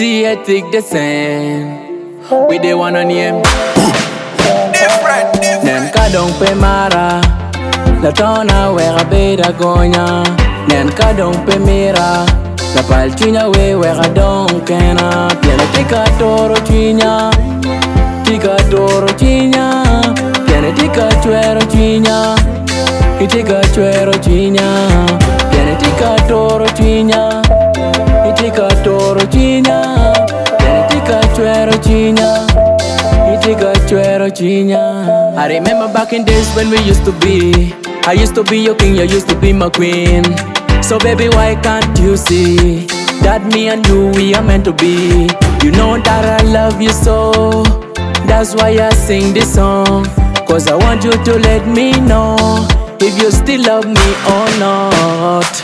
Ziatic the same. We the one on him. Different. Nen kadong pe mara. La tona wera beda gonya. Nen kadong pe mira. La palchinya wera don kena. Piena tika toro chinya. Tika toro chinya. Piena tika chuero chinya. Itika chuero chinya. Piena tika toro chinya. Itika toro chinya. Piena tika chuero chinya. Itika chuero chinya. I remember back in days when we used to be. I used to be your king, you used to be my queen. So baby, why can't you see that me and you, we are meant to be? You know that I love you so. That's why I sing this song. Cause I want you to let me know if you still love me or not.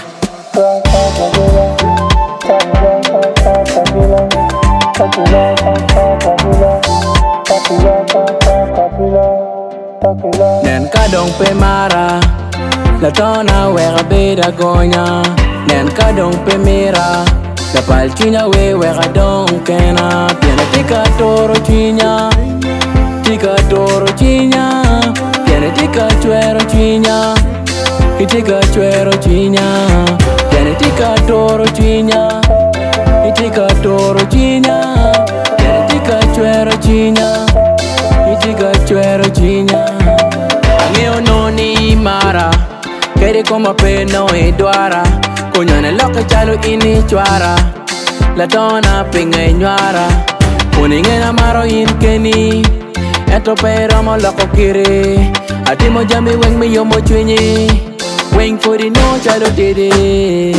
Nen kadong pe mara. La tona wera beda gonya. Nen kadong pe mira. La palchinya wera don kena. Piena tika toro chinya. Tika toro chinya. Piena tika chuero chinya. Itika chuero chinya. Piena tika toro chinya. Itika toro chinya. Piena tika chuero chinya. Itika chuero chinya. Angeo no ni mara. Kere como peno e duara. Kunyone loke chalo ini chuara. La tona pinga inyara. Kuninge na maro in keni. Eto pero mo loko kiri. Ati mo jami weng mi yomo chwinyi. Weng furi no chalo didi.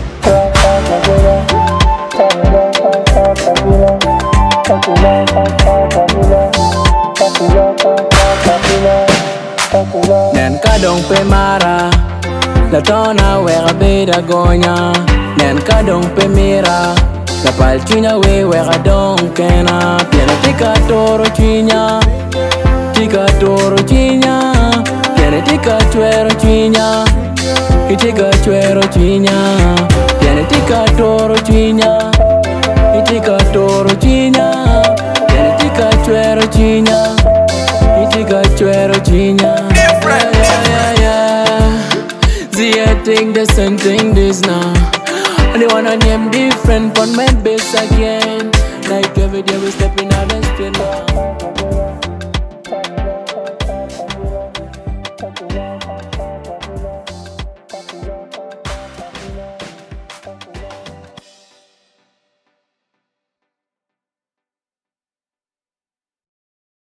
Nen kadong pe mara. La tona wera beda gonya. Nen kadong pe mira. La palchinya wera don kena. Piena tika toro chinya. Tika toro chinya. Piena tika chuero chinya. Itika chuero chinya. Piena tika toro chinya. Itika toro chinya. Piena tika chuero chinya. Itika chuero chinya. Ziatic the same thing this now. And they wanna name different, but my base again. Like every day we stepping